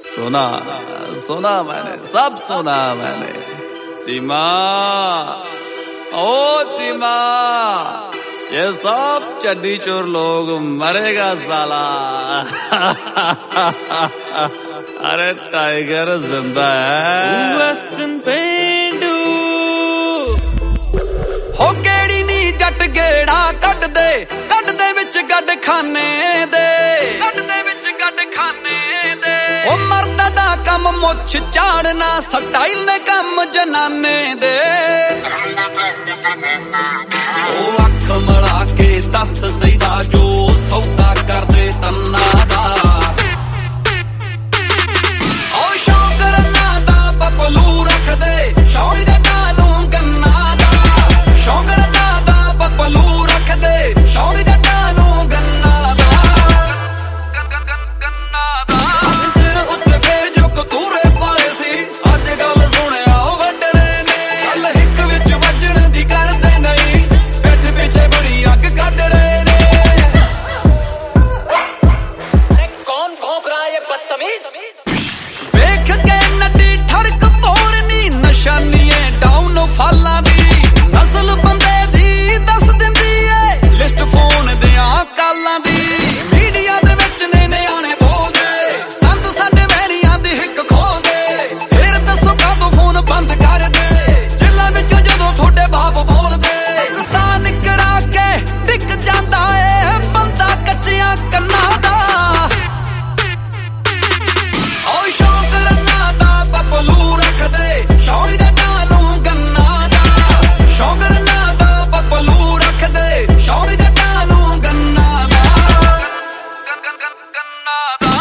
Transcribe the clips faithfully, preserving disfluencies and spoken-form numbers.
सुना सुना मैंने, सब सुना मैंने। चीमा ओ चीमा, ये सब चड्डी चोर लोग मरेगा साला। अरे टाइगर जिंदा है। वेस्टर्न पेंडू हो केड़ी नी जट गेड़ा कट दे, कट दे विच गड खाने दे, कट दे विच गड खाने दे। ओ मर्दा दा कम मुछ झाड़ना, स्टाइल ने कम जनाने दे। ओ अख मड़ा के दस देदा जो सौदा कर दे तन्ना दा। ओ शौक रन्ना दा बबलू रख दे, शौक जटा नू गन्ना दा। शौक रन्ना दा बबलू रख दे, शौक जटा नू गन्ना दा। गन्ना दा सिर उत्ते फेर जो कतूरे पाए सी, अज गल सुनिया ओ वड्डरे ने। गल हिक विच वजण दी करदे नहीं, पिठ पिछे बड़ी अग कढ रहे ने। अरे कौन भौंक रहा है ये बदतमीज? वेख के नटी ठड़क पोरनी, नशानीए डाउन फाला दी। नस्ल बंदे दी दस दिंदी है, लिस्ट फोन दियां कालां दी। मीडिया दे विच ने नियाणे बोलदे, संत साडे वैरियां दी हिक खोल दे। फिर दसो कादों फोन बंद कर दे, जेलां विच जदों थोड़े बाप बोलदे। सा निकड़ा के टिक जांदा ए बंदा कच्चियां कन्नां दा। ओ शौक रन्ना दा बबलू रख दे, शौक जटा नू गन्ना दा। शौक रन्ना दा बबलू रख दे, शौक जटा नू गन्ना दा। गन्ना दा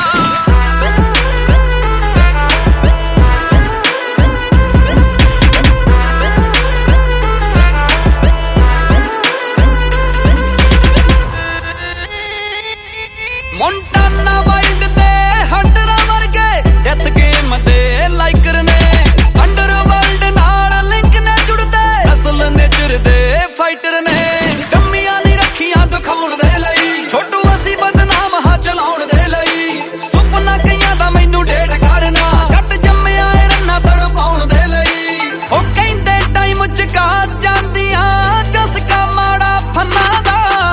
मोंटाना वाइल्ड दे हंटरा वर्गे, डेथ गेम दे लाइकर ने। अंडरवर्ल्ड नाल लिंक ने जुड़दे, असल नेचर दे फाइटर ने। डम्मियां नी रखियां दिखाउण दे लई, छोटू असी बदनाम हा चलाउण दे लई। सुपना कईयां दा मैनू डेट करना, जट जम्मिया ए रन्ना तड़पाउण दे लई। ओ कहंदे टाइम चका जांदियां, जसका माड़ा फन्ना दा।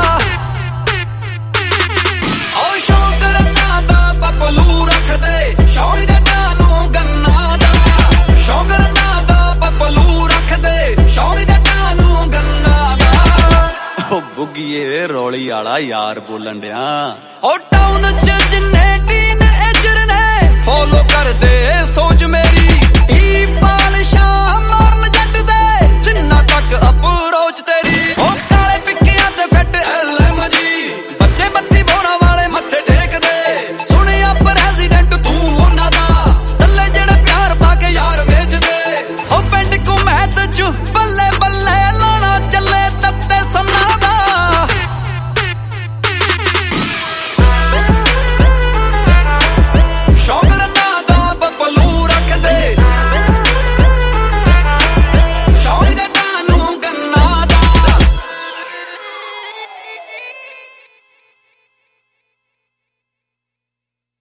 ओ शौक रन्ना दा बबलू रख दे, शौक जटा नू गन्ना दा। शौक रन्ना दा बबलू रख दे, शौक जटा नू गन्ना दा। ओ बुग्गीए रौली आला यार बोलन दिया। ओ टाउन च